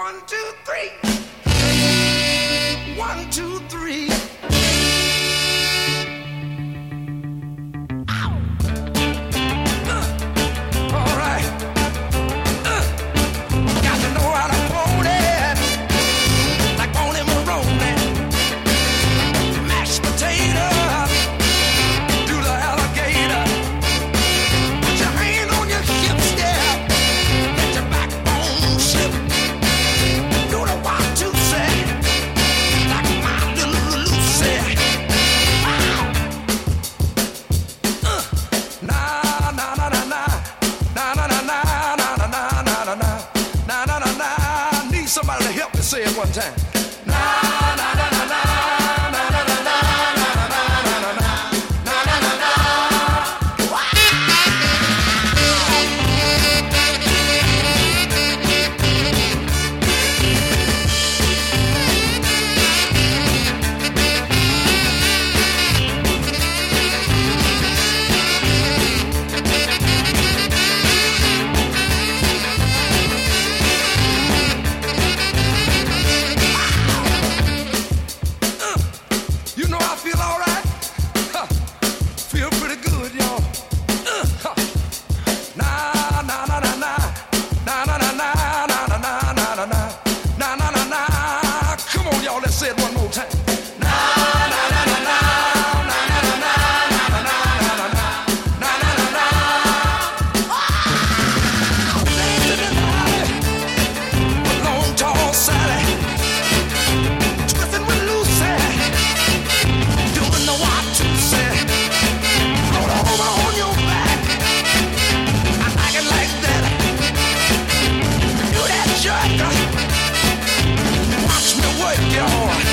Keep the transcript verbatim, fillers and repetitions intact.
Say it one time. Na na na na na na na na na na na na na na. Say it one more time. Na na na na na na na na na na na na na na na. Dancing in the alley with long tall Sally, twisting with Lucy, doing the one two say. Roll over on your back, I like it like that. Do that jerk, watch me work, y'all.